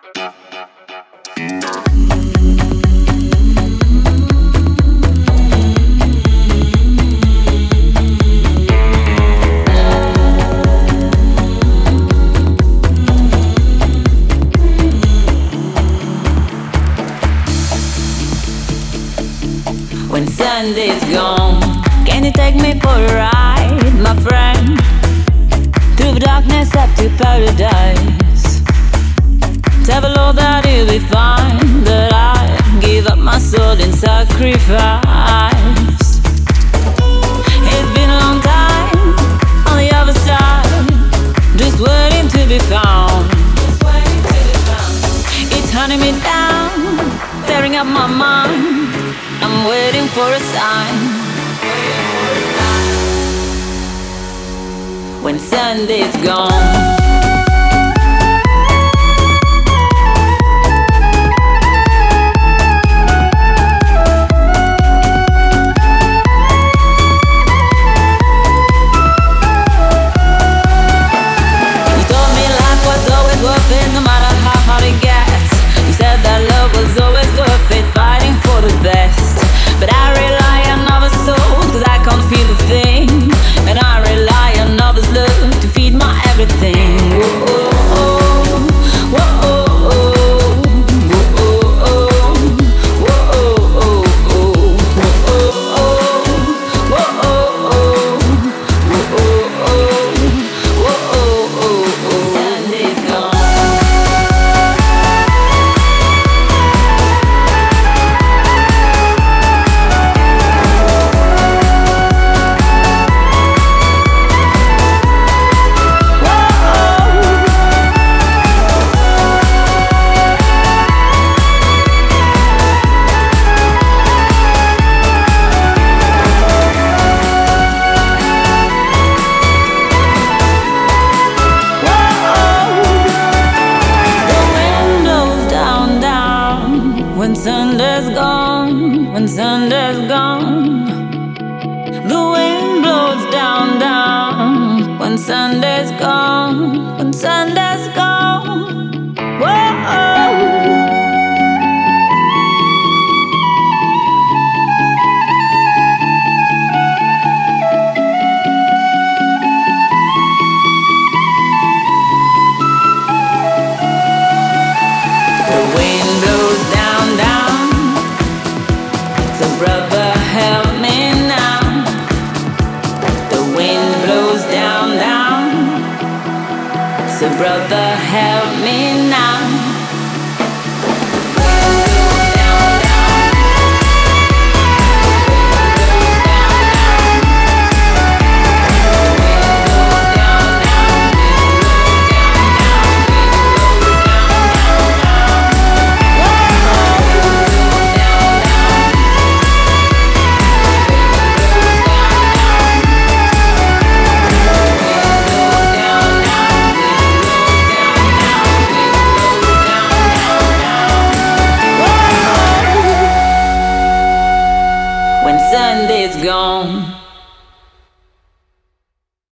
When Sunday's gone, can you take me for a ride, my friend? Through the darkness up to paradise. Tell the Lord that he'll be fine, that I give up my soul in sacrifice. It's been a long time on the other side, just waiting to be found. It's hunting me down, tearing up my mind. I'm waiting for a sign. When Sunday's gone, you told me life was always worth it, no matter how hard it gets. You said that love was always worth it, fighting for the best. But I rely on others' soul, cause I can't feel a thing. And I rely on others' love to feed my everything. Whoa, whoa, whoa, whoa, Sunday's gone. When Sunday's gone, when Sunday's gone, the wind blows down, down. When Sunday's gone, when Sunday's gone, whoa. The wind blows down, down. So brother, help me now. The wind blows down, down. So brother, help me now. When Sunday's gone.